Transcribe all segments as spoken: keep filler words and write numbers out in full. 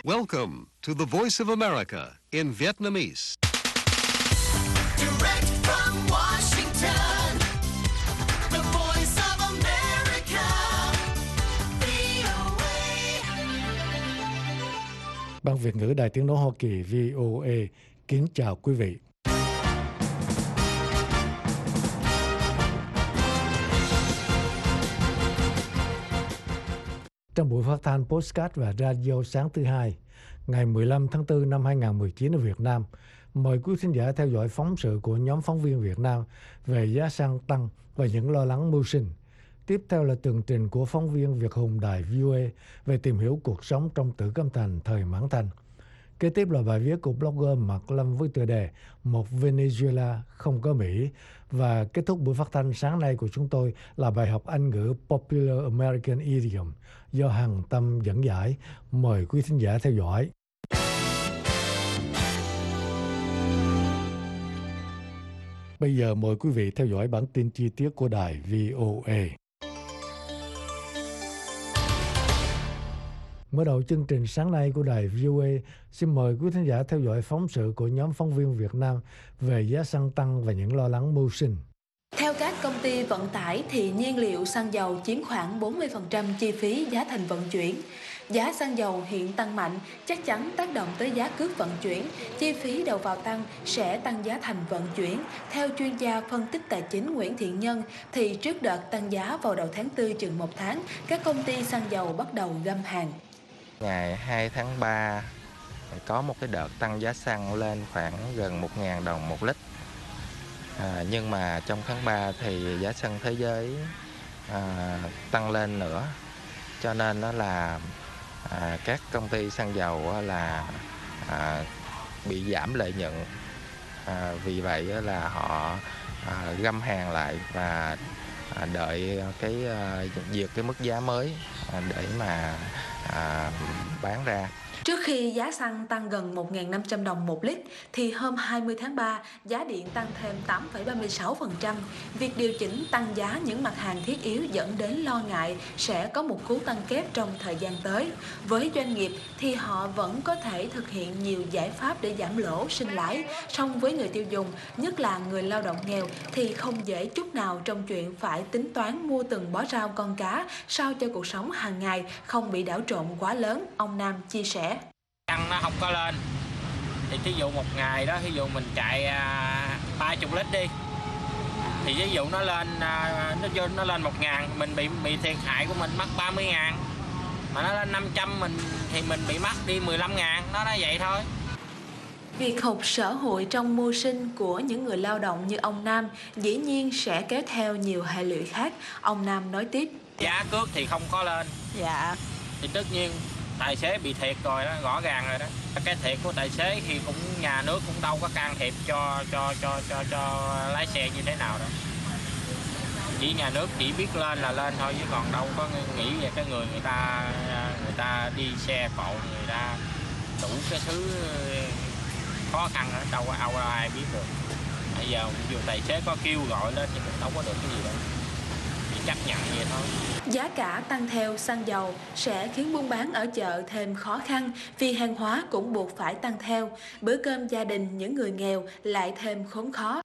Welcome to the Voice of America in Vietnamese. Direct from Washington, the Voice of America, vê o a. Ban Việt ngữ Đài Tiếng nói Hoa Kỳ vê o a kính chào quý vị. Trong buổi phát thanh podcast và radio sáng thứ hai, ngày mười lăm tháng tư năm hai nghìn không trăm mười chín ở Việt Nam, mời quý thính giả theo dõi phóng sự của nhóm phóng viên Việt Nam về giá xăng tăng và những lo lắng mưu sinh. Tiếp theo là tường trình của phóng viên Việt Hùng đài vê o a về tìm hiểu cuộc sống trong Tử Cấm Thành thời Mãn Thanh. Kế tiếp là bài viết của blogger Mạc Lâm với tựa đề Một Venezuela không có Mỹ. Và kết thúc buổi phát thanh sáng nay của chúng tôi là bài học Anh ngữ Popular American Idiom do Hằng Tâm dẫn giải. Mời quý thính giả theo dõi. Bây giờ mời quý vị theo dõi bản tin chi tiết của đài vê o a. Mở đầu chương trình sáng nay của đài vê o a, xin mời quý thính giả theo dõi phóng sự của nhóm phóng viên Việt Nam về giá xăng tăng và những lo lắng mưu sinh. Theo các công ty vận tải thì nhiên liệu xăng dầu chiếm khoảng bốn mươi phần trăm chi phí giá thành vận chuyển. Giá xăng dầu hiện tăng mạnh chắc chắn tác động tới giá cước vận chuyển, chi phí đầu vào tăng sẽ tăng giá thành vận chuyển. Theo chuyên gia phân tích tài chính Nguyễn Thiện Nhân thì trước đợt tăng giá vào đầu tháng tư chừng một tháng, các công ty xăng dầu bắt đầu găm hàng. Ngày hai tháng ba có một cái đợt tăng giá xăng lên khoảng gần một nghìn đồng một lít. À, nhưng mà trong tháng ba thì giá xăng thế giới à, tăng lên nữa, cho nên đó là à, các công ty xăng dầu là à, bị giảm lợi nhuận. À, vì vậy là họ à, găm hàng lại và à, đợi cái à, vượt cái mức giá mới à, để mà à, bán ra. Trước khi giá xăng tăng gần một nghìn năm trăm đồng một lít, thì hôm hai mươi tháng ba, giá điện tăng thêm tám phẩy ba mươi sáu phần trăm. Việc điều chỉnh tăng giá những mặt hàng thiết yếu dẫn đến lo ngại sẽ có một cú tăng kép trong thời gian tới. Với doanh nghiệp thì họ vẫn có thể thực hiện nhiều giải pháp để giảm lỗ, sinh lãi. Song với người tiêu dùng, nhất là người lao động nghèo, thì không dễ chút nào trong chuyện phải tính toán mua từng bó rau con cá sao cho cuộc sống hàng ngày không bị đảo trộn quá lớn, ông Nam chia sẻ. Xăng nó không có lên thì thí dụ một ngày đó, thí dụ mình chạy à, ba mươi lít đi, thì ví dụ nó lên à, nó vô nó lên một ngàn, mình bị bị thiệt hại của mình mất ba mươi ngàn, mà nó lên năm trăm mình thì mình bị mất đi mười lăm ngàn, nó nó vậy thôi. Việc hụt sở hụi trong mưu sinh của những người lao động như ông Nam dĩ nhiên sẽ kéo theo nhiều hệ lụy khác. Ông Nam nói tiếp. Giá cước thì không có lên. Dạ. Thì tất nhiên tài xế bị thiệt rồi đó, rõ ràng rồi đó. Cái thiệt của tài xế thì cũng nhà nước cũng đâu có can thiệp cho cho cho cho cho lái xe như thế nào đâu. Chỉ nhà nước chỉ biết lên là lên thôi, chứ còn đâu có nghĩ về cái người người ta người ta đi xe cộ, người ta đủ cái thứ khó khăn đó, đâu có đâu ai biết được. Bây giờ dù tài xế có kêu gọi lên thì cũng đâu có được cái gì đâu. Chỉ chấp nhận vậy thôi. Giá cả tăng theo xăng dầu sẽ khiến buôn bán ở chợ thêm khó khăn vì hàng hóa cũng buộc phải tăng theo. Bữa cơm gia đình những người nghèo lại thêm khốn khó.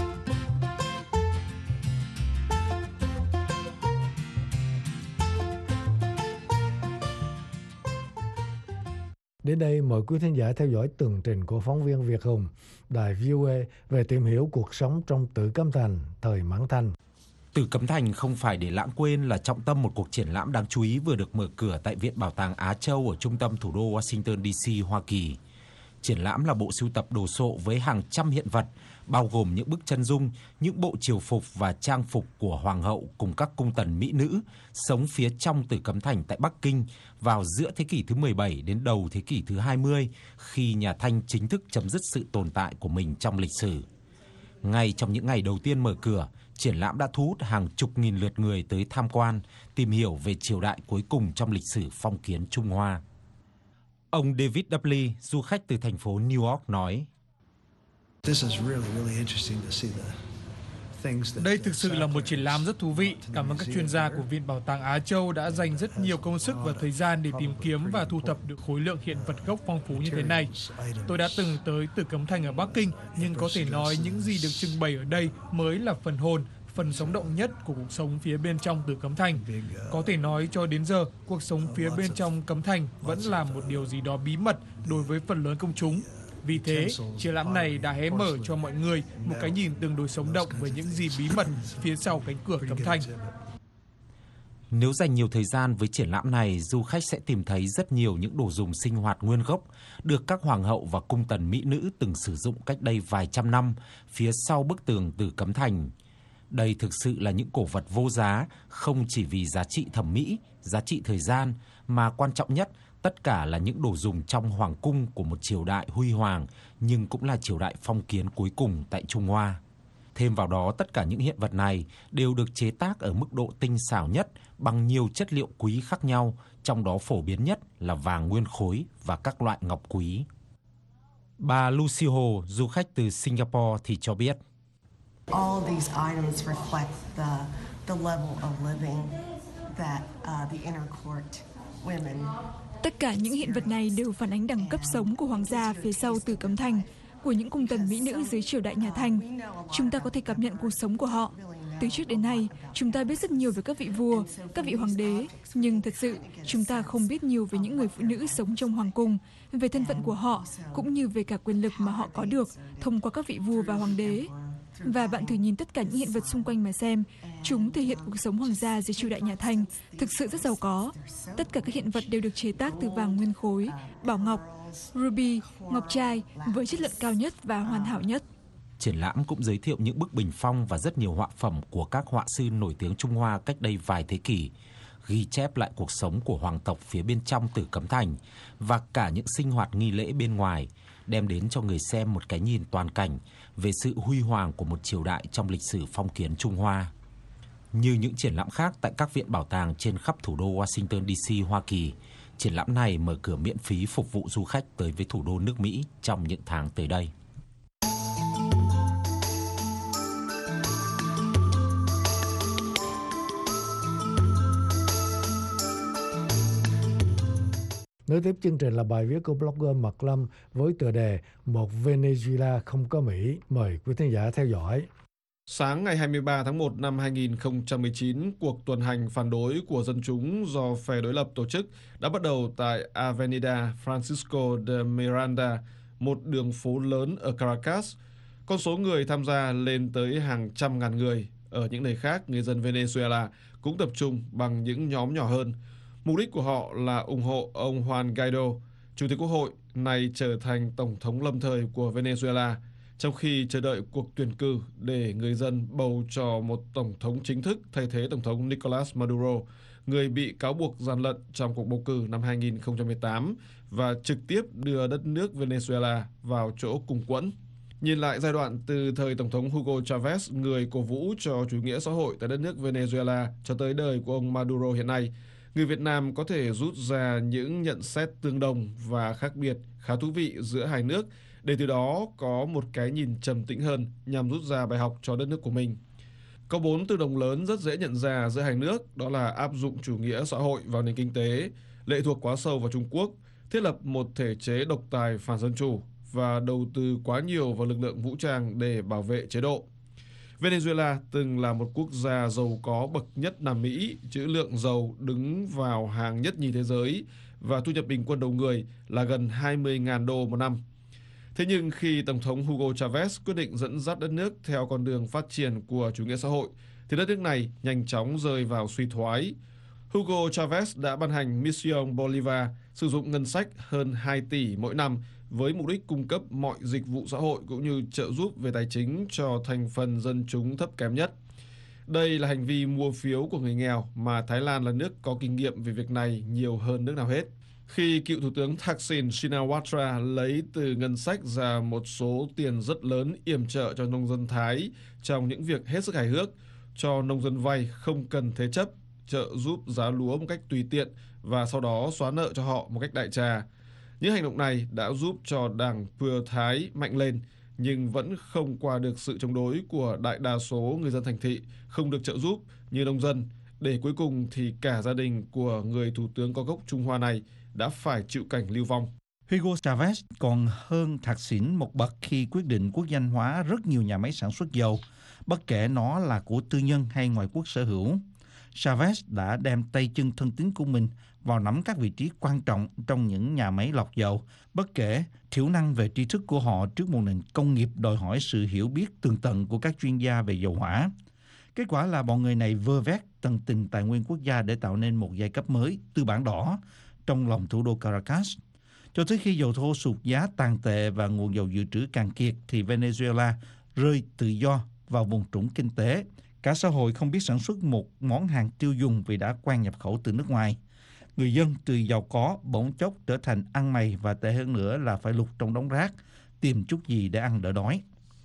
Đến đây mời quý thính giả theo dõi tường trình của phóng viên Việt Hùng, đài vê o a về tìm hiểu cuộc sống trong Tử Cấm Thành thời Mãn Thanh. Tử Cấm Thành không phải để lãng quên là trọng tâm một cuộc triển lãm đáng chú ý vừa được mở cửa tại Viện Bảo tàng Á Châu ở trung tâm thủ đô Washington đê xê, Hoa Kỳ. Triển lãm là bộ sưu tập đồ sộ với hàng trăm hiện vật, bao gồm những bức chân dung, những bộ triều phục và trang phục của hoàng hậu cùng các cung tần mỹ nữ sống phía trong Tử Cấm Thành tại Bắc Kinh vào giữa thế kỷ thứ mười bảy đến đầu thế kỷ thứ hai mươi, khi nhà Thanh chính thức chấm dứt sự tồn tại của mình trong lịch sử. Ngay trong những ngày đầu tiên mở cửa, triển lãm đã thu hút hàng chục nghìn lượt người tới tham quan, tìm hiểu về triều đại cuối cùng trong lịch sử phong kiến Trung Hoa. Ông David Dudley, du khách từ thành phố New York nói: Đây thực sự là một triển lãm rất thú vị. Cảm ơn các chuyên gia của Viện Bảo tàng Á Châu đã dành rất nhiều công sức và thời gian để tìm kiếm và thu thập được khối lượng hiện vật gốc phong phú như thế này. Tôi đã từng tới Tử Cấm Thành ở Bắc Kinh, nhưng có thể nói những gì được trưng bày ở đây mới là phần hồn, phần sống động nhất của cuộc sống phía bên trong Tử Cấm Thành. Có thể nói cho đến giờ, cuộc sống phía bên trong Cấm Thành vẫn là một điều gì đó bí mật đối với phần lớn công chúng. Vì thế, triển lãm này đã hé mở cho mọi người một cái nhìn tương đối sống động về những gì bí mật phía sau cánh cửa Cấm Thành. Nếu dành nhiều thời gian với triển lãm này, du khách sẽ tìm thấy rất nhiều những đồ dùng sinh hoạt nguyên gốc được các hoàng hậu và cung tần mỹ nữ từng sử dụng cách đây vài trăm năm phía sau bức tường Tử Cấm Thành. Đây thực sự là những cổ vật vô giá, không chỉ vì giá trị thẩm mỹ, giá trị thời gian, mà quan trọng nhất, tất cả là những đồ dùng trong hoàng cung của một triều đại huy hoàng, nhưng cũng là triều đại phong kiến cuối cùng tại Trung Hoa. Thêm vào đó, tất cả những hiện vật này đều được chế tác ở mức độ tinh xảo nhất bằng nhiều chất liệu quý khác nhau, trong đó phổ biến nhất là vàng nguyên khối và các loại ngọc quý. Bà Lucy Ho, du khách từ Singapore thì cho biết. All these items reflect the the level of living that uh, the inner court women. Tất cả những hiện vật này đều phản ánh đẳng cấp sống của hoàng gia phía sau Tử Cấm Thành, của những cung tần mỹ nữ dưới triều đại nhà Thanh. Chúng ta có thể cảm nhận cuộc sống của họ. Từ trước đến nay, chúng ta biết rất nhiều về các vị vua, các vị hoàng đế, nhưng thật sự chúng ta không biết nhiều về những người phụ nữ sống trong hoàng cung, về thân phận của họ, cũng như về cả quyền lực mà họ có được thông qua các vị vua và hoàng đế. Và bạn thử nhìn tất cả những hiện vật xung quanh mà xem, chúng thể hiện cuộc sống hoàng gia dưới triều đại nhà Thanh, thực sự rất giàu có. Tất cả các hiện vật đều được chế tác từ vàng nguyên khối, bảo ngọc, ruby, ngọc trai với chất lượng cao nhất và hoàn hảo nhất. Triển lãm cũng giới thiệu những bức bình phong và rất nhiều họa phẩm của các họa sư nổi tiếng Trung Hoa cách đây vài thế kỷ, ghi chép lại cuộc sống của hoàng tộc phía bên trong Tử Cấm Thành và cả những sinh hoạt nghi lễ bên ngoài, đem đến cho người xem một cái nhìn toàn cảnh về sự huy hoàng của một triều đại trong lịch sử phong kiến Trung Hoa. Như những triển lãm khác tại các viện bảo tàng trên khắp thủ đô Washington đê xê, Hoa Kỳ, triển lãm này mở cửa miễn phí phục vụ du khách tới với thủ đô nước Mỹ trong những tháng tới đây. Nối tiếp chương trình là bài viết của blogger Mật Lâm với tựa đề Một Venezuela không có Mỹ. Mời quý thính giả theo dõi. Sáng ngày hai mươi ba tháng một năm hai nghìn không trăm mười chín, cuộc tuần hành phản đối của dân chúng do phe đối lập tổ chức đã bắt đầu tại Avenida Francisco de Miranda, một đường phố lớn ở Caracas. Con số người tham gia lên tới hàng trăm ngàn người. Ở những nơi khác, người dân Venezuela cũng tập trung bằng những nhóm nhỏ hơn. Mục đích của họ là ủng hộ ông Juan Guaido, Chủ tịch Quốc hội, nay trở thành Tổng thống lâm thời của Venezuela, trong khi chờ đợi cuộc tuyển cử để người dân bầu cho một Tổng thống chính thức thay thế Tổng thống Nicolas Maduro, người bị cáo buộc gian lận trong cuộc bầu cử năm hai nghìn không trăm mười tám và trực tiếp đưa đất nước Venezuela vào chỗ cùng quẫn. Nhìn lại giai đoạn từ thời Tổng thống Hugo Chavez, người cổ vũ cho chủ nghĩa xã hội tại đất nước Venezuela, cho tới đời của ông Maduro hiện nay, người Việt Nam có thể rút ra những nhận xét tương đồng và khác biệt khá thú vị giữa hai nước, để từ đó có một cái nhìn trầm tĩnh hơn nhằm rút ra bài học cho đất nước của mình. Có bốn từ đồng lớn rất dễ nhận ra giữa hai nước, đó là áp dụng chủ nghĩa xã hội vào nền kinh tế, lệ thuộc quá sâu vào Trung Quốc, thiết lập một thể chế độc tài phản dân chủ và đầu tư quá nhiều vào lực lượng vũ trang để bảo vệ chế độ. Venezuela từng là một quốc gia giàu có bậc nhất Nam Mỹ, trữ lượng dầu đứng vào hàng nhất nhì thế giới và thu nhập bình quân đầu người là gần hai mươi nghìn đô một năm. Thế nhưng khi Tổng thống Hugo Chavez quyết định dẫn dắt đất nước theo con đường phát triển của chủ nghĩa xã hội, thì đất nước này nhanh chóng rơi vào suy thoái. Hugo Chavez đã ban hành Mission Bolivar, sử dụng ngân sách hơn hai tỷ mỗi năm với mục đích cung cấp mọi dịch vụ xã hội cũng như trợ giúp về tài chính cho thành phần dân chúng thấp kém nhất. Đây là hành vi mua phiếu của người nghèo mà Thái Lan là nước có kinh nghiệm về việc này nhiều hơn nước nào hết. Khi cựu Thủ tướng Thaksin Shinawatra lấy từ ngân sách ra một số tiền rất lớn yểm trợ cho nông dân Thái trong những việc hết sức hài hước, cho nông dân vay không cần thế chấp, trợ giúp giá lúa một cách tùy tiện và sau đó xóa nợ cho họ một cách đại trà. Những hành động này đã giúp cho đảng Pheu Thái mạnh lên, nhưng vẫn không qua được sự chống đối của đại đa số người dân thành thị không được trợ giúp như nông dân, để cuối cùng thì cả gia đình của người thủ tướng có gốc Trung Hoa này đã phải chịu cảnh lưu vong. Hugo Chavez còn hơn Thaksin xỉn một bậc khi quyết định quốc danh hóa rất nhiều nhà máy sản xuất dầu, bất kể nó là của tư nhân hay ngoại quốc sở hữu. Chavez đã đem tay chân thân tín của mình vào nắm các vị trí quan trọng trong những nhà máy lọc dầu, bất kể thiểu năng về tri thức của họ trước một nền công nghiệp đòi hỏi sự hiểu biết tường tận của các chuyên gia về dầu hỏa. Kết quả là bọn người này vơ vét tận tình tài nguyên quốc gia để tạo nên một giai cấp mới, tư bản đỏ, trong lòng thủ đô Caracas. Cho tới khi dầu thô sụt giá tàn tệ và nguồn dầu dự trữ cạn kiệt thì Venezuela rơi tự do vào vùng trũng kinh tế. Cả xã hội không biết sản xuất một món hàng tiêu dùng vì đã quen nhập khẩu từ nước ngoài. Người dân từ giàu có bỗng chốc trở thành ăn mày và tệ hơn nữa là phải lục trong đống rác, tìm chút gì để ăn đỡ đói.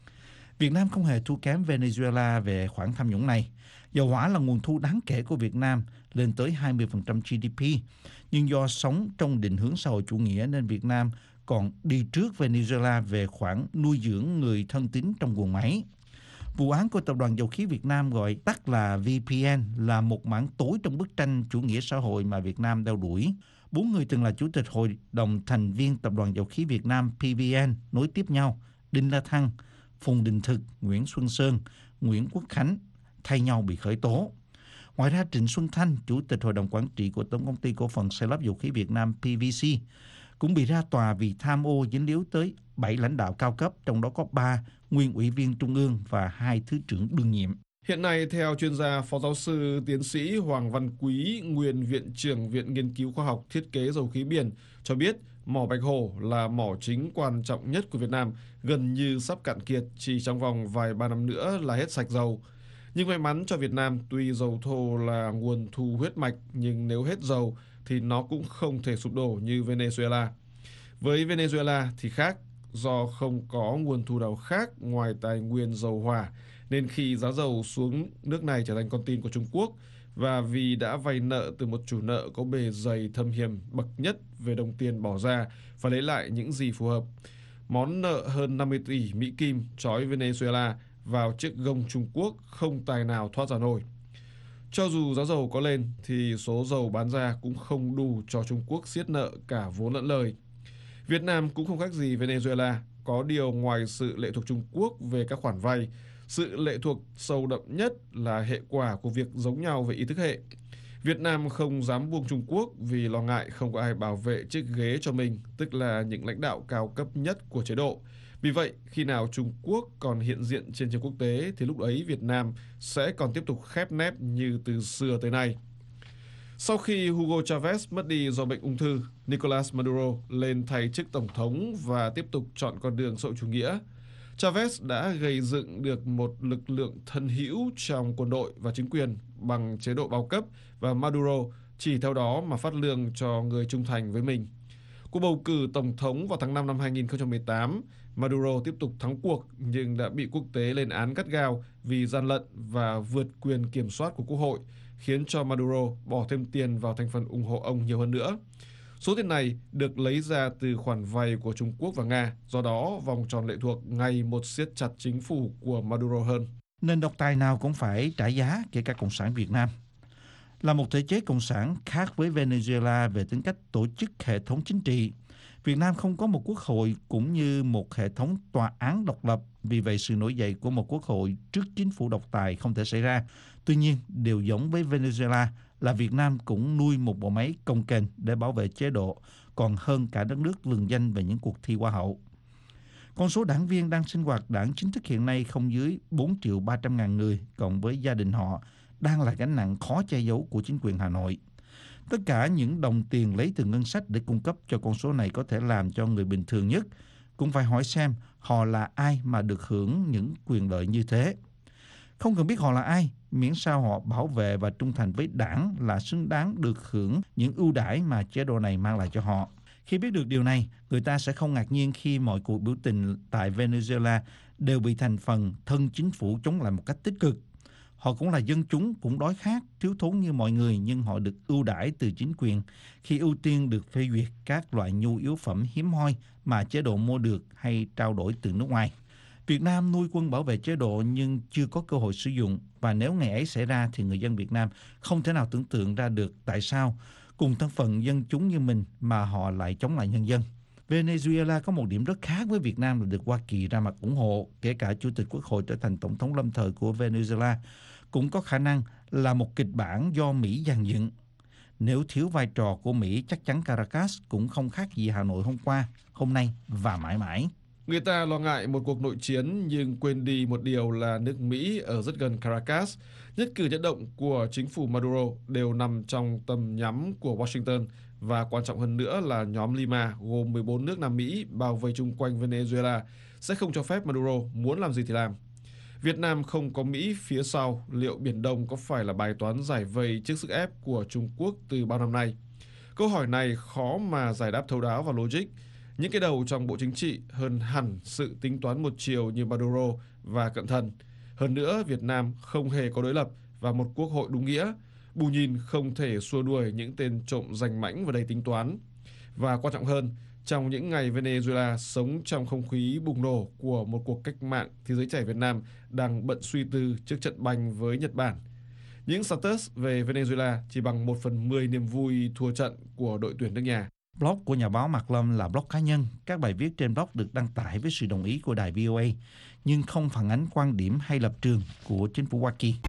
Việt Nam không hề thua kém Venezuela về khoản tham nhũng này. Dầu hỏa là nguồn thu đáng kể của Việt Nam, lên tới hai mươi phần trăm giê đê pê. Nhưng do sống trong định hướng xã hội chủ nghĩa nên Việt Nam còn đi trước Venezuela về khoản nuôi dưỡng người thân tín trong guồng máy. Vụ án của Tập đoàn Dầu khí Việt Nam gọi tắt là vê pê en là một mảng tối trong bức tranh chủ nghĩa xã hội mà Việt Nam đeo đuổi. Bốn người từng là chủ tịch hội đồng thành viên Tập đoàn Dầu khí Việt Nam pê vê en nối tiếp nhau, Đinh La Thăng, Phùng Đình Thực, Nguyễn Xuân Sơn, Nguyễn Quốc Khánh thay nhau bị khởi tố. Ngoài ra, Trịnh Xuân Thanh, chủ tịch hội đồng quản trị của Tổng công ty cổ phần xây lắp dầu khí Việt Nam pê vê xê, cũng bị ra tòa vì tham ô dính líu tới bảy lãnh đạo cao cấp, trong đó có ba nguyên ủy viên trung ương và hai thứ trưởng đương nhiệm. Hiện nay, theo chuyên gia Phó giáo sư tiến sĩ Hoàng Văn Quý, nguyên Viện trưởng Viện Nghiên cứu Khoa học Thiết kế Dầu khí Biển, cho biết mỏ Bạch Hổ là mỏ chính quan trọng nhất của Việt Nam, gần như sắp cạn kiệt, chỉ trong vòng vài ba năm nữa là hết sạch dầu. Nhưng may mắn cho Việt Nam, tuy dầu thô là nguồn thu huyết mạch, nhưng nếu hết dầu thì nó cũng không thể sụp đổ như Venezuela. Với Venezuela thì khác, do không có nguồn thu nào khác ngoài tài nguyên dầu hỏa, nên khi giá dầu xuống, nước này trở thành con tin của Trung Quốc, và vì đã vay nợ từ một chủ nợ có bề dày thâm hiểm bậc nhất về đồng tiền bỏ ra, phải lấy lại những gì phù hợp. Món nợ hơn năm mươi tỷ Mỹ Kim trói Venezuela vào chiếc gông Trung Quốc không tài nào thoát ra nổi. Cho dù giá dầu có lên thì số dầu bán ra cũng không đủ cho Trung Quốc siết nợ cả vốn lẫn lời. Việt Nam cũng không khác gì Venezuela, có điều ngoài sự lệ thuộc Trung Quốc về các khoản vay, sự lệ thuộc sâu đậm nhất là hệ quả của việc giống nhau về ý thức hệ. Việt Nam không dám buông Trung Quốc vì lo ngại không có ai bảo vệ chiếc ghế cho mình, tức là những lãnh đạo cao cấp nhất của chế độ. Vì vậy, khi nào Trung Quốc còn hiện diện trên trường quốc tế thì lúc ấy Việt Nam sẽ còn tiếp tục khép nép như từ xưa tới nay. Sau khi Hugo Chavez mất đi do bệnh ung thư, Nicolas Maduro lên thay chức tổng thống và tiếp tục chọn con đường xã hội chủ nghĩa. Chavez đã gây dựng được một lực lượng thân hữu trong quân đội và chính quyền bằng chế độ bao cấp, và Maduro chỉ theo đó mà phát lương cho người trung thành với mình. Cuộc bầu cử tổng thống vào tháng năm năm hai nghìn không trăm mười tám, Maduro tiếp tục thắng cuộc nhưng đã bị quốc tế lên án gắt gao vì gian lận và vượt quyền kiểm soát của Quốc hội, khiến cho Maduro bỏ thêm tiền vào thành phần ủng hộ ông nhiều hơn nữa. Số tiền này được lấy ra từ khoản vay của Trung Quốc và Nga, do đó vòng tròn lệ thuộc ngày một siết chặt chính phủ của Maduro hơn. Nền độc tài nào cũng phải trả giá, kể cả Cộng sản Việt Nam. Là một thể chế cộng sản khác với Venezuela về tính cách tổ chức hệ thống chính trị, Việt Nam không có một quốc hội cũng như một hệ thống tòa án độc lập, vì vậy sự nổi dậy của một quốc hội trước chính phủ độc tài không thể xảy ra. Tuy nhiên, điều giống với Venezuela là Việt Nam cũng nuôi một bộ máy cồng kềnh để bảo vệ chế độ, còn hơn cả đất nước lừng danh về những cuộc thi hoa hậu. Con số đảng viên đang sinh hoạt đảng chính thức hiện nay không dưới bốn triệu ba trăm ngàn người, cộng với gia đình họ, đang là gánh nặng khó che giấu của chính quyền Hà Nội. Tất cả những đồng tiền lấy từ ngân sách để cung cấp cho con số này có thể làm cho người bình thường nhất cũng phải hỏi xem họ là ai mà được hưởng những quyền lợi như thế. Không cần biết họ là ai, miễn sao họ bảo vệ và trung thành với đảng là xứng đáng được hưởng những ưu đãi mà chế độ này mang lại cho họ. Khi biết được điều này, người ta sẽ không ngạc nhiên khi mọi cuộc biểu tình tại Venezuela đều bị thành phần thân chính phủ chống lại một cách tích cực. Họ cũng là dân chúng, cũng đói khát, thiếu thốn như mọi người, nhưng họ được ưu đãi từ chính quyền khi ưu tiên được phê duyệt các loại nhu yếu phẩm hiếm hoi mà chế độ mua được hay trao đổi từ nước ngoài. Việt Nam nuôi quân bảo vệ chế độ nhưng chưa có cơ hội sử dụng, và nếu ngày ấy xảy ra thì người dân Việt Nam không thể nào tưởng tượng ra được tại sao cùng thân phận dân chúng như mình mà họ lại chống lại nhân dân. Venezuela có một điểm rất khác với Việt Nam là được Hoa Kỳ ra mặt ủng hộ, kể cả Chủ tịch Quốc hội trở thành Tổng thống lâm thời của Venezuela cũng có khả năng là một kịch bản do Mỹ dàn dựng. Nếu thiếu vai trò của Mỹ, chắc chắn Caracas cũng không khác gì Hà Nội hôm qua, hôm nay và mãi mãi. Người ta lo ngại một cuộc nội chiến nhưng quên đi một điều là nước Mỹ ở rất gần Caracas. Nhất cử nhất động của chính phủ Maduro đều nằm trong tầm nhắm của Washington, và quan trọng hơn nữa là nhóm Lima gồm mười bốn nước Nam Mỹ bao vây chung quanh Venezuela sẽ không cho phép Maduro muốn làm gì thì làm. Việt Nam không có Mỹ phía sau, liệu Biển Đông có phải là bài toán giải vây trước sức ép của Trung Quốc từ bao năm nay? Câu hỏi này khó mà giải đáp thấu đáo và logic. Những cái đầu trong Bộ Chính trị hơn hẳn sự tính toán một chiều như Maduro và cận thần. Hơn nữa, Việt Nam không hề có đối lập và một quốc hội đúng nghĩa. Bù nhìn không thể xua đuổi những tên trộm danh mãnh và đầy tính toán. Và quan trọng hơn, trong những ngày Venezuela sống trong không khí bùng nổ của một cuộc cách mạng thì giới trẻ Việt Nam đang bận suy tư trước trận banh với Nhật Bản. Những status về Venezuela chỉ bằng một phần mười niềm vui thua trận của đội tuyển nước nhà. Blog của nhà báo Mạc Lâm là blog cá nhân. Các bài viết trên blog được đăng tải với sự đồng ý của đài vê o a, nhưng không phản ánh quan điểm hay lập trường của chính phủ Hoa Kỳ.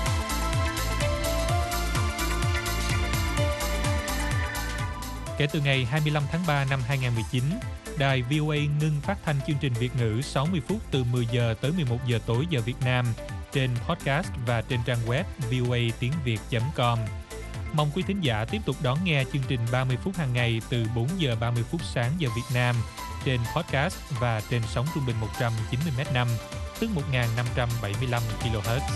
Kể từ ngày hai mươi lăm tháng ba năm hai nghìn không trăm mười chín, đài vê o a ngưng phát thanh chương trình Việt ngữ sáu mươi phút từ mười giờ tới mười một giờ tối giờ Việt Nam trên podcast và trên trang web voa tiếng việt chấm com. Mong quý thính giả tiếp tục đón nghe chương trình ba mươi phút hàng ngày từ bốn giờ ba mươi phút sáng giờ Việt Nam trên podcast và trên sóng trung bình một trăm chín mươi mét năm, tức một nghìn năm trăm bảy mươi lăm ki lô héc.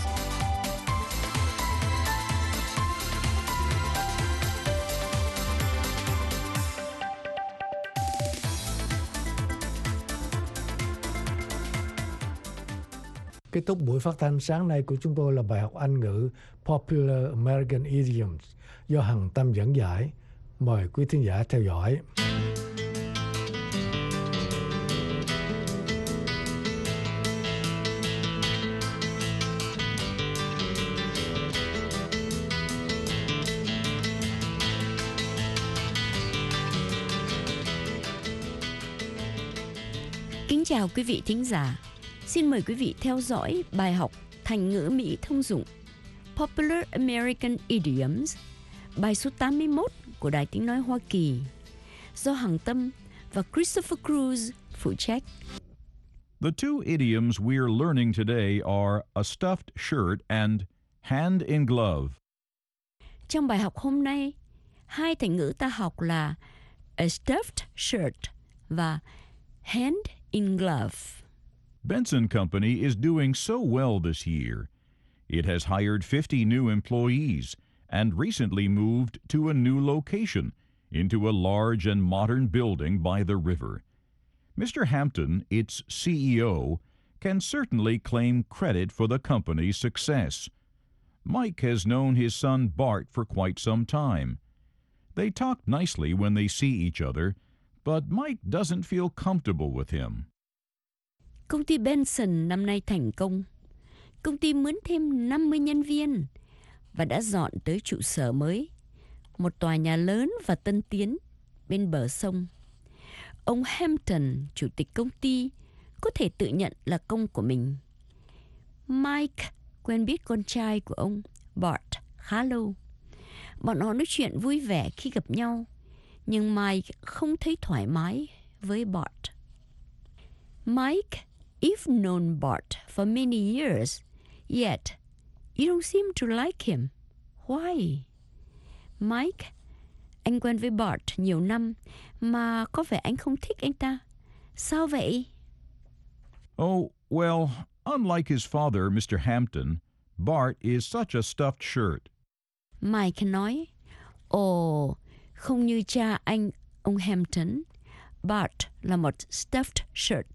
Kết thúc buổi phát thanh sáng nay của chúng tôi là bài học Anh ngữ Popular American Idioms do Hằng Tâm dẫn giải. Mời quý thính giả theo dõi. Kính chào quý vị thính giả. Xin mời quý vị theo dõi bài học Thành ngữ Mỹ thông dụng Popular American Idioms, bài số tám mươi mốt của Đài Tiếng Nói Hoa Kỳ, do Hằng Tâm và Christopher Cruz phụ trách. The two idioms we're learning today are a stuffed shirt and hand in glove. Trong bài học hôm nay, hai thành ngữ ta học là a stuffed shirt và hand in glove. Benson Company is doing so well this year. It has hired fifty new employees and recently moved to a new location into a large and modern building by the river. Mister Hampton, its C E O, can certainly claim credit for the company's success. Mike has known his son Bart for quite some time. They talk nicely when they see each other, but Mike doesn't feel comfortable with him. Công ty Benson năm nay thành công. Công ty mướn thêm năm mươi nhân viên và đã dọn tới trụ sở mới, một tòa nhà lớn và tân tiến bên bờ sông. Ông Hampton, chủ tịch công ty, có thể tự nhận là công của mình. Mike quen biết con trai của ông, Bart, khá lâu. Bọn họ nói chuyện vui vẻ khi gặp nhau, nhưng Mike không thấy thoải mái với Bart. Mike, you've known Bart for many years, yet you don't seem to like him. Why? Mike, anh quen với Bart nhiều năm mà có vẻ anh không thích anh ta. Sao vậy? Oh, well, unlike his father, Mister Hampton, Bart is such a stuffed shirt. Mike nói, ồ, không như cha anh, ông Hampton, Bart là một stuffed shirt.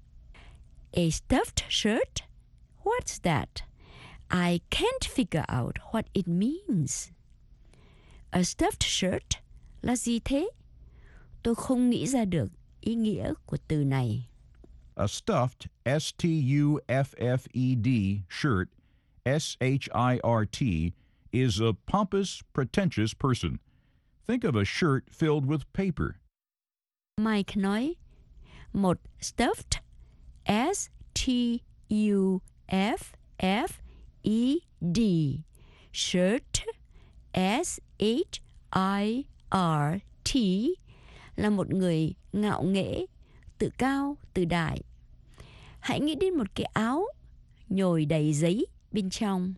A stuffed shirt? What's that? I can't figure out what it means. A stuffed shirt là gì thế? Tôi không nghĩ ra được ý nghĩa của từ này. a stuffed, S T U F F E D shirt, S H I R T, is a pompous, pretentious person. Think of a shirt filled with paper. Mike nói, một stuffed, S T U F F E D, shirt, S H I R T, là một người ngạo nghễ, tự cao, tự đại. Hãy nghĩ đến một cái áo nhồi đầy giấy bên trong.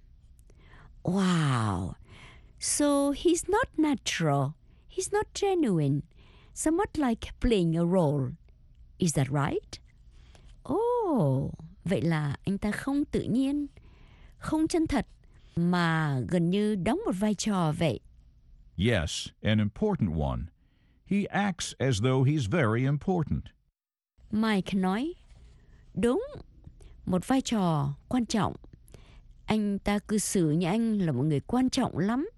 Wow! So he's not natural. He's not genuine. Somewhat like playing a role. Is that right? Oh, vậy là anh ta không tự nhiên, không chân thật, mà gần như đóng một vai trò vậy. Yes, an important one. He acts as though he's very important. Mike nói, đúng, một vai trò quan trọng. Anh ta cư xử như anh là một người quan trọng lắm.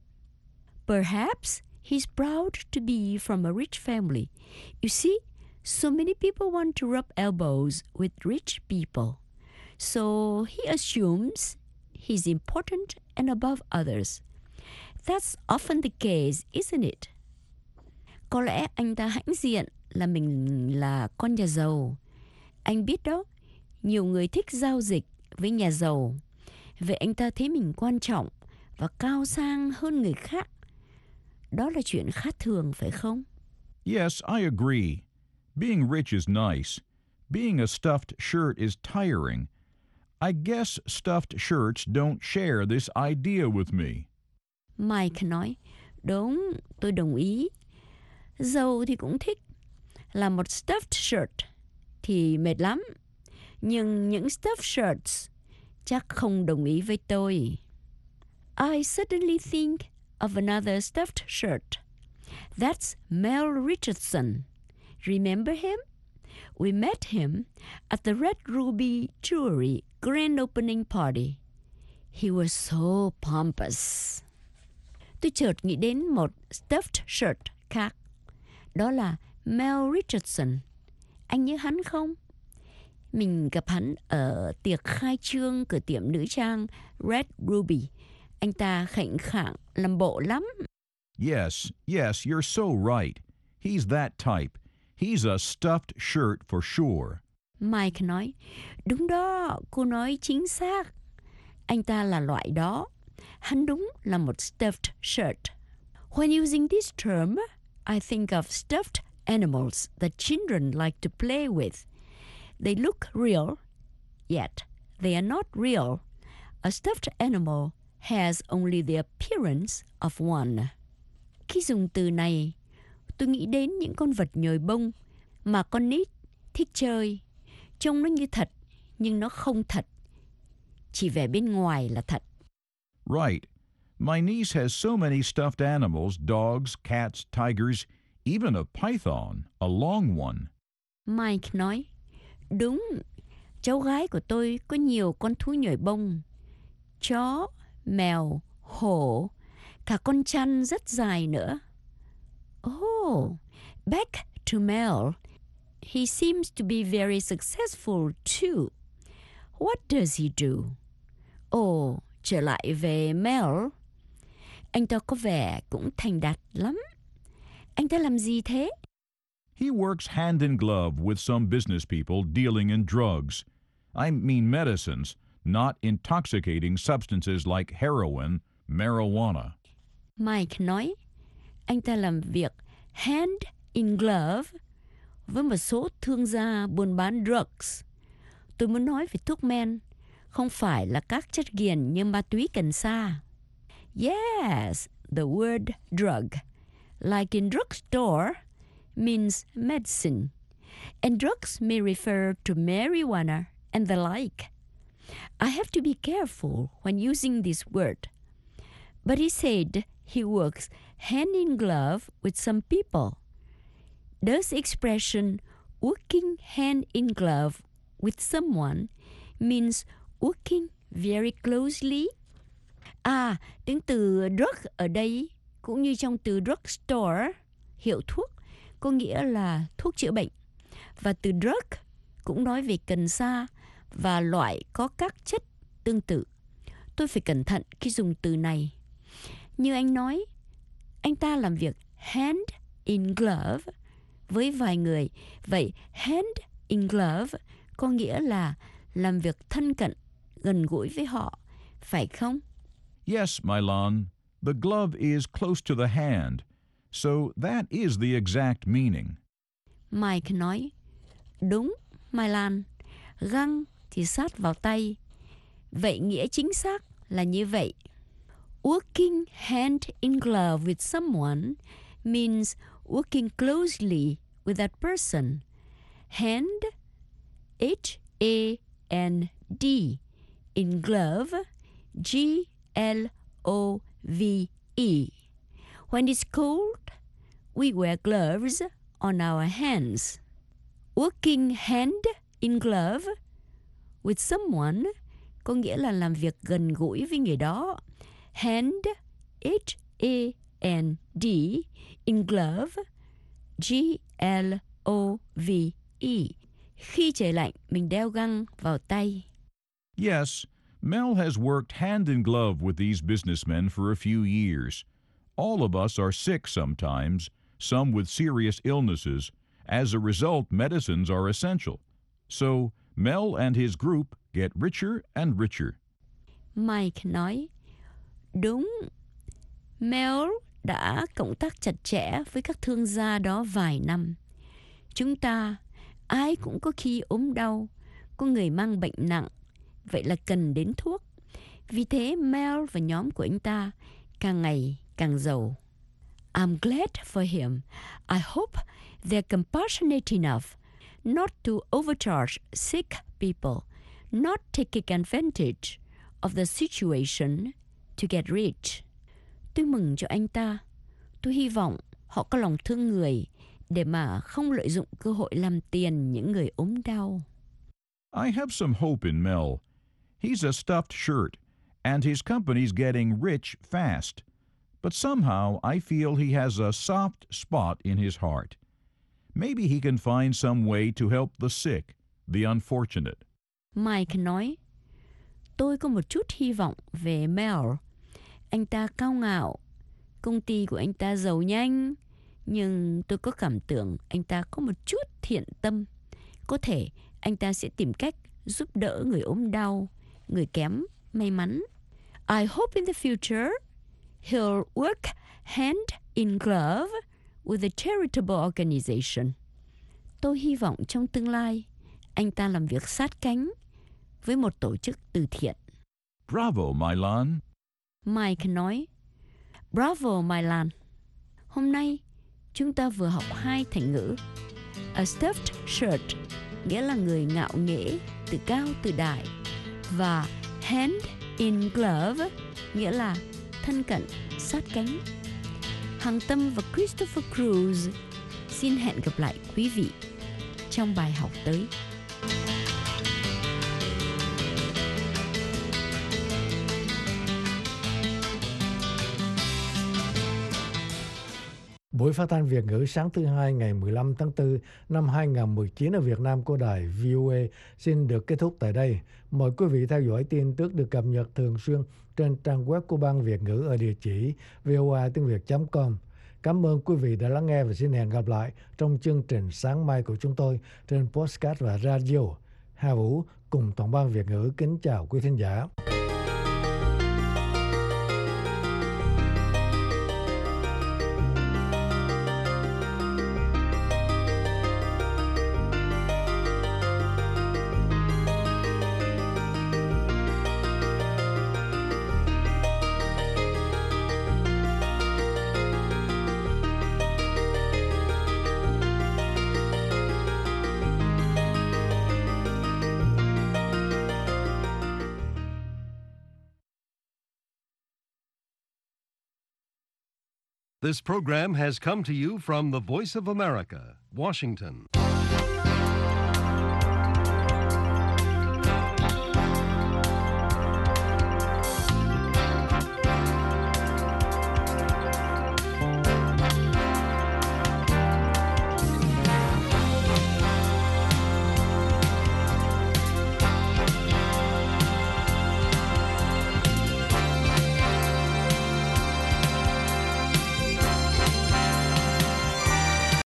Perhaps he's proud to be from a rich family. You see, so many people want to rub elbows with rich people. So he assumes he's important and above others. That's often the case, isn't it? Có lẽ anh ta hãnh diện là mình là con nhà giàu. Anh biết đó, nhiều người thích giao dịch với nhà giàu. Vậy anh ta thấy mình quan trọng và cao sang hơn người khác. Đó là chuyện khá thường, phải không? Yes, I agree. Being rich is nice. Being a stuffed shirt is tiring. I guess stuffed shirts don't share this idea with me. Mike nói, đúng, tôi đồng ý. Giàu thì cũng thích. Là một stuffed shirt thì mệt lắm. Nhưng những stuffed shirts chắc không đồng ý với tôi. I suddenly think of another stuffed shirt. That's Mel Richardson. Remember him? We met him at the Red Ruby Jewelry grand opening party. He was so pompous. Tôi chợt nghĩ đến một stuffed shirt khác. Đó là Mel Richardson. Anh nhớ hắn không? Mình gặp hắn ở tiệc khai trương cửa tiệm nữ trang Red Ruby. Anh ta khệnh khạng, làm bộ lắm. Yes, yes, you're so right. He's that type. He's a stuffed shirt for sure. Mike nói, đúng đó, cô nói chính xác. Anh ta là loại đó. Hắn đúng là một stuffed shirt. When using this term, I think of stuffed animals that children like to play with. They look real, yet they are not real. A stuffed animal has only the appearance of one. Khi dùng từ này, tôi nghĩ đến những con vật nhồi bông mà con nít thích chơi. Trông nó như thật, nhưng nó không thật. Chỉ vẻ bên ngoài là thật. Right. My niece has so many stuffed animals, dogs, cats, tigers, even a python, a long one. Mike nói, đúng, cháu gái của tôi có nhiều con thú nhồi bông. Chó, mèo, hổ, cả con chăn rất dài nữa. Oh, back to Mel. He seems to be very successful too. What does he do? Oh, trở lại về Mel. Anh ta có vẻ cũng thành đạt lắm. Anh ta làm gì thế? He works hand in glove with some business people dealing in drugs. I mean medicines, not intoxicating substances like heroin, marijuana. Mike nói, anh ta làm việc hand in glove với một số thương gia buôn bán drugs. Tôi muốn nói về thuốc men, không phải là các chất nghiện như ma túy cần sa. Yes, the word drug, like in drugstore, means medicine. And drugs may refer to marijuana and the like. I have to be careful when using this word. But he said he works hand in glove with some people. Does expression working hand in glove with someone means working very closely? À, tiếng từ drug ở đây cũng như trong từ drugstore, hiệu thuốc, có nghĩa là thuốc chữa bệnh. Và từ drug cũng nói về cần sa và loại có các chất tương tự. Tôi phải cẩn thận khi dùng từ này. Như anh nói, anh ta làm việc hand in glove với vài người. Vậy hand in glove có nghĩa là làm việc thân cận, gần gũi với họ, phải không? Yes, Mylan. The glove is close to the hand, so that is the exact meaning. Mike nói, đúng, Mai Lan, găng thì sát vào tay. Vậy nghĩa chính xác là như vậy. Working hand in glove with someone means working closely with that person. Hand, H A N D, in glove, G L O V E. When it's cold, we wear gloves on our hands. Working hand in glove with someone có nghĩa là làm việc gần gũi với người đó. Hand, H A N D, in glove, G L O V E. Khi trời lạnh, mình đeo găng vào tay. Yes, Mel has worked hand in glove with these businessmen for a few years. All of us are sick sometimes, some with serious illnesses. As a result, medicines are essential. So, Mel and his group get richer and richer. Mike nói, đúng, Mel đã cộng tác chặt chẽ với các thương gia đó vài năm. Chúng ta, ai cũng có khi ốm đau, có người mang bệnh nặng, vậy là cần đến thuốc. Vì thế Mel và nhóm của anh ta càng ngày càng giàu. I'm glad for him. I hope they're compassionate enough not to overcharge sick people, not taking advantage of the situation to get rich. Tôi mừng cho anh ta. Tôi hy vọng họ có lòng thương người để mà không lợi dụng cơ hội làm tiền những người ốm đau. I have some hope in Mel. He's a stuffed shirt, and his company's getting rich fast. But somehow I feel he has a soft spot in his heart. Maybe he can find some way to help the sick, the unfortunate. Mike nói, tôi có một chút hy vọng về Mel. Anh ta cao ngạo, công ty của anh ta giàu nhanh, nhưng tôi có cảm tưởng anh ta có một chút thiện tâm. Có thể anh ta sẽ tìm cách giúp đỡ người ốm đau, người kém may mắn. I hope in the future he'll work hand in glove with a charitable organization. Tôi hy vọng trong tương lai anh ta làm việc sát cánh với một tổ chức từ thiện. Bravo, Mylan. Mike nói, bravo, Mylan. Hôm nay chúng ta vừa học hai thành ngữ. A stuffed shirt nghĩa là người ngạo nghễ, từ cao từ đại, và hand in glove nghĩa là thân cận, sát cánh. Hằng Tâm và Christopher Cruz xin hẹn gặp lại quý vị trong bài học tới. Buổi phát thanh Việt ngữ sáng thứ hai ngày mười lăm tháng tư năm hai nghìn không trăm mười chín ở Việt Nam của đài vê o a xin được kết thúc tại đây. Mời quý vị theo dõi tin tức được cập nhật thường xuyên trên trang web của Ban Việt ngữ ở địa chỉ voa tiếng việt chấm com. Cảm ơn quý vị đã lắng nghe và xin hẹn gặp lại trong chương trình sáng mai của chúng tôi trên podcast và radio. Hà Vũ cùng toàn ban Việt ngữ kính chào quý thính giả. This program has come to you from the Voice of America, Washington.